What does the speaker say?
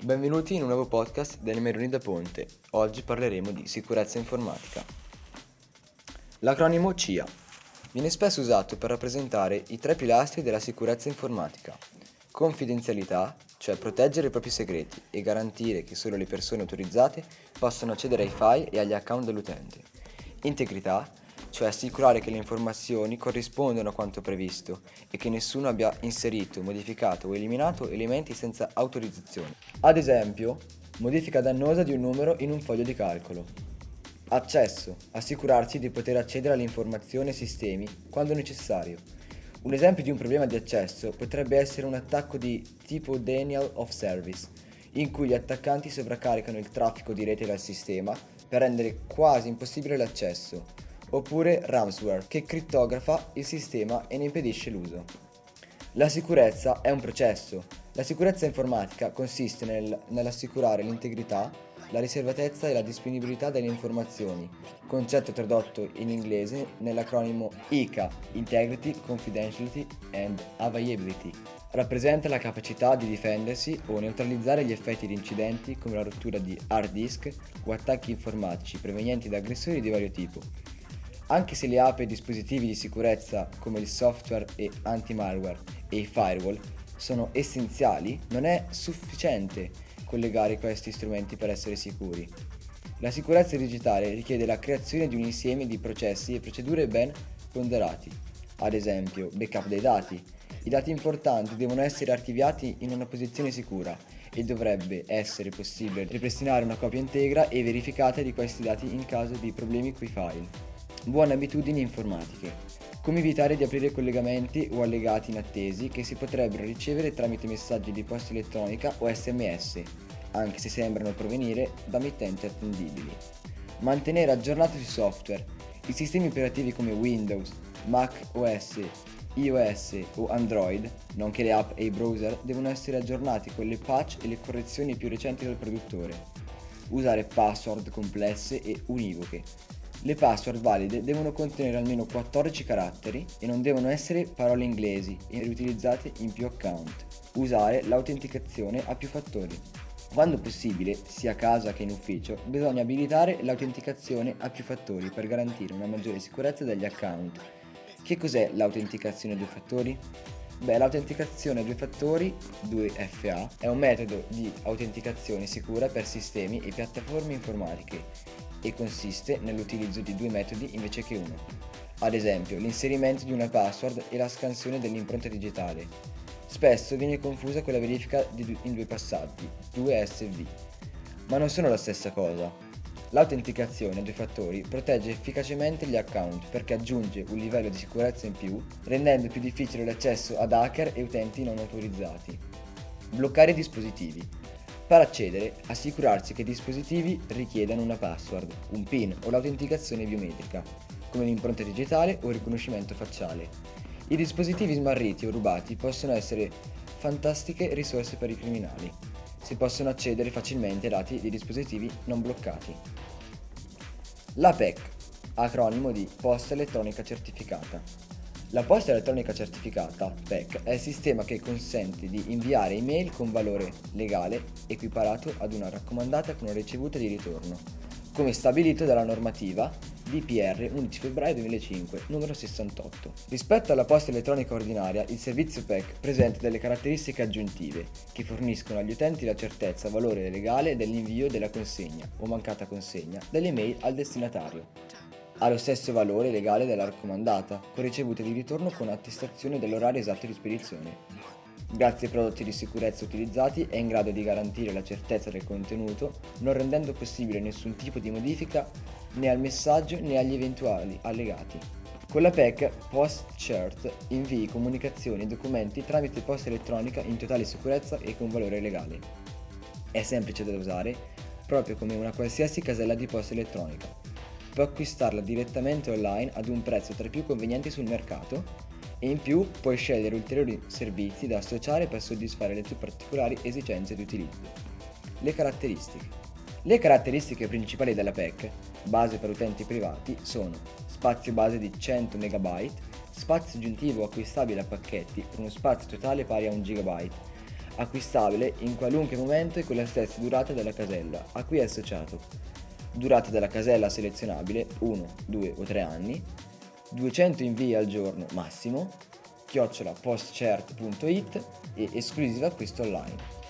Benvenuti in un nuovo podcast dei Neroni da Ponte. Oggi parleremo di sicurezza informatica. L'acronimo CIA viene spesso usato per rappresentare i tre pilastri della sicurezza informatica: confidenzialità, cioè proteggere i propri segreti e garantire che solo le persone autorizzate possano accedere ai file e agli account dell'utente; integrità, cioè assicurare che le informazioni corrispondano a quanto previsto e che nessuno abbia inserito, modificato o eliminato elementi senza autorizzazione. Ad esempio, modifica dannosa di un numero in un foglio di calcolo. Accesso, assicurarsi di poter accedere alle informazioni e sistemi quando necessario. Un esempio di un problema di accesso potrebbe essere un attacco di tipo Denial of Service, in cui gli attaccanti sovraccaricano il traffico di rete dal sistema per rendere quasi impossibile l'accesso, oppure ransomware, che crittografa il sistema e ne impedisce l'uso. La sicurezza è un processo. La sicurezza informatica consiste nell'assicurare l'integrità, la riservatezza e la disponibilità delle informazioni, concetto tradotto in inglese nell'acronimo ICA, Integrity, Confidentiality and Availability. Rappresenta la capacità di difendersi o neutralizzare gli effetti di incidenti come la rottura di hard disk o attacchi informatici provenienti da aggressori di vario tipo. Anche se le app e dispositivi di sicurezza come il software e anti-malware e i firewall sono essenziali, non è sufficiente collegare questi strumenti per essere sicuri. La sicurezza digitale richiede la creazione di un insieme di processi e procedure ben ponderati. Ad esempio, backup dei dati. I dati importanti devono essere archiviati in una posizione sicura e dovrebbe essere possibile ripristinare una copia integra e verificata di questi dati in caso di problemi coi file. Buone abitudini informatiche. Come evitare di aprire collegamenti o allegati inattesi che si potrebbero ricevere tramite messaggi di posta elettronica o SMS, anche se sembrano provenire da mittenti attendibili. Mantenere aggiornati sui software. I sistemi operativi come Windows, Mac OS, iOS o Android, nonché le app e i browser, devono essere aggiornati con le patch e le correzioni più recenti del produttore. Usare password complesse e univoche. Le password valide devono contenere almeno 14 caratteri e non devono essere parole inglesi e riutilizzate in più account. Usare l'autenticazione a più fattori. Quando possibile, sia a casa che in ufficio, bisogna abilitare l'autenticazione a più fattori per garantire una maggiore sicurezza degli account. Che cos'è l'autenticazione a due fattori? L'autenticazione a due fattori, 2FA, è un metodo di autenticazione sicura per sistemi e piattaforme informatiche e consiste nell'utilizzo di due metodi invece che uno. Ad esempio, l'inserimento di una password e la scansione dell'impronta digitale. Spesso viene confusa con la verifica in due passaggi, 2SV, ma non sono la stessa cosa. L'autenticazione a due fattori protegge efficacemente gli account perché aggiunge un livello di sicurezza in più, rendendo più difficile l'accesso ad hacker e utenti non autorizzati. Bloccare i dispositivi. Per accedere, assicurarsi che i dispositivi richiedano una password, un PIN o l'autenticazione biometrica, come l'impronta digitale o il riconoscimento facciale. I dispositivi smarriti o rubati possono essere fantastiche risorse per i criminali. Si possono accedere facilmente ai dati di dispositivi non bloccati. La PEC, acronimo di Posta Elettronica Certificata. La posta elettronica certificata, PEC, è il sistema che consente di inviare email con valore legale equiparato ad una raccomandata con una ricevuta di ritorno, come stabilito dalla normativa DPR 11 febbraio 2005, numero 68. Rispetto alla posta elettronica ordinaria, il servizio PEC presenta delle caratteristiche aggiuntive che forniscono agli utenti la certezza valore legale dell'invio della consegna o mancata consegna dell'email al destinatario. Ha lo stesso valore legale della raccomandata, con ricevuta di ritorno con attestazione dell'orario esatto di spedizione. Grazie ai prodotti di sicurezza utilizzati è in grado di garantire la certezza del contenuto, non rendendo possibile nessun tipo di modifica né al messaggio né agli eventuali allegati. Con la PEC PostCert invii comunicazioni e documenti tramite posta elettronica in totale sicurezza e con valore legale. È semplice da usare, proprio come una qualsiasi casella di posta elettronica. Puoi acquistarla direttamente online ad un prezzo tra i più convenienti sul mercato e in più puoi scegliere ulteriori servizi da associare per soddisfare le tue particolari esigenze di utilizzo. Le caratteristiche. Le caratteristiche principali della PEC, base per utenti privati, sono spazio base di 100 MB, spazio aggiuntivo acquistabile a pacchetti per uno spazio totale pari a 1 GB, acquistabile in qualunque momento e con la stessa durata della casella a cui è associato. Durata della casella selezionabile 1, 2 o 3 anni, 200 invii al giorno massimo, @postcert.it e esclusiva acquisto online.